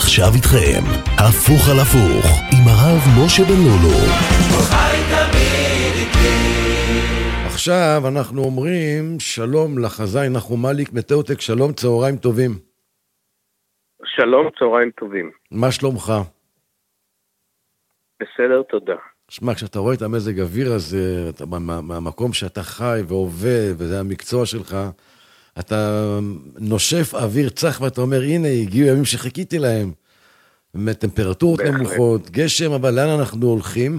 עכשיו איתכם, הפוך על הפוך, עם הרב משה בן לולו. עכשיו אנחנו אומרים שלום לחזאי נחום מליק מטאוטק, שלום, צהריים טובים. שלום, צהריים טובים. מה שלומך? בסדר, תודה. שמע, כשאתה רואה את המזג אוויר הזה, מהמקום שאתה חי ועובד, וזה המקצוע שלך, אתה נושף אוויר צח ואתה אומר, הנה, הגיעו ימים שחיכיתי להם. טמפרטורות נמוכות, גשם, אבל לאן אנחנו הולכים?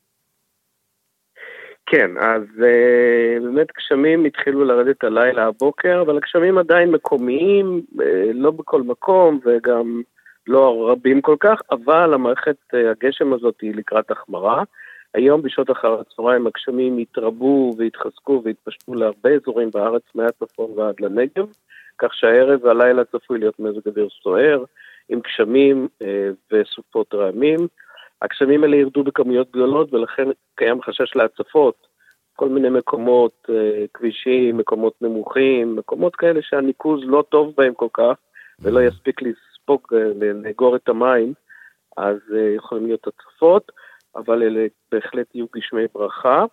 כן, אז באמת גשמים התחילו לרדת הלילה הבוקר, אבל הגשמים עדיין מקומיים, לא בכל מקום וגם לא רבים כל כך, אבל המערכת הגשם הזאת היא לקראת החמרה. היום בשעות אחר הצהריים הגשמים התרבו והתחזקו והתפשטו להרבה אזורים בארץ, מהצפון ועד לנגב, כך שהערב והלילה צפוי להיות מזג אוויר סוער, עם גשמים וסופות רעמים. הגשמים האלה ירדו בכמויות גדולות, ולכן קיים חשש להצפות, כל מיני מקומות, כבישים, מקומות נמוכים, מקומות כאלה שהניקוז לא טוב בהם כל כך, ולא יספיק לספוג, לאגור את המים, אז יכולים להיות הצפות, אבל אלה בהחלט יהיו גשמי ברכה,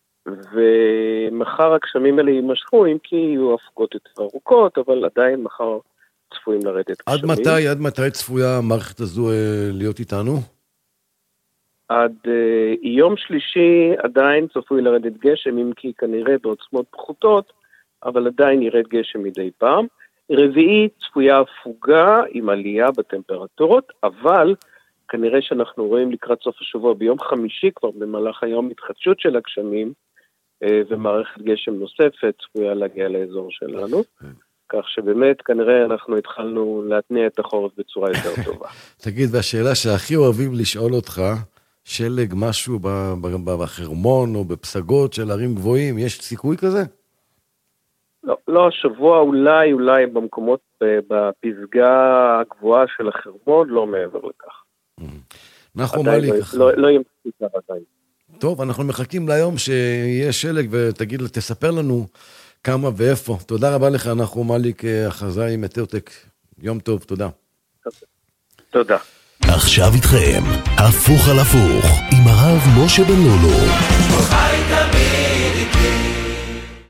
ומחר הגשמים האלה יימשכו, אם כי יהיו הפוגות יותר ארוכות, אבל עדיין מחר צפויים לרדת גשמים. עד מתי צפויה המערכת הזו להיות איתנו? עד יום שלישי עדיין צפוי לרדת גשם, אם כי כנראה בעוצמות פחותות, אבל עדיין ירד גשם מדי פעם. רביעי צפויה הפוגה עם עלייה בטמפרטורות, אבל כנראה שאנחנו רואים לקראת סוף השבוע ביום חמישי כבר במהלך היום התחדשות של הגשמים, ומערכת גשם נוספת צפויה להגיע לאזור שלנו. כך שבאמת כנראה אנחנו התחלנו להתניע את החורף בצורה יותר טובה. תגיד, והשאלה שהכי אוהבים לשאול אותך, שלג משהו בחרמון או בפסגות של ערים גבוהים, יש סיכוי כזה? לא, השבוע אולי במקומות, בפסגה הגבוהה של החרמון, לא מעבר לכך. נחום מליק. לא יהיה מספיק עדיין. טוב, אנחנו מחכים ליום שיהיה שלג, ותגיד, תספר לנו כמה ואיפה. תודה רבה לך, נחום מליק, החזאי מטאוטק. יום טוב, תודה. תודה. עכשיו איתכם, הפוך על הפוך, עם הרב משה בן לולו.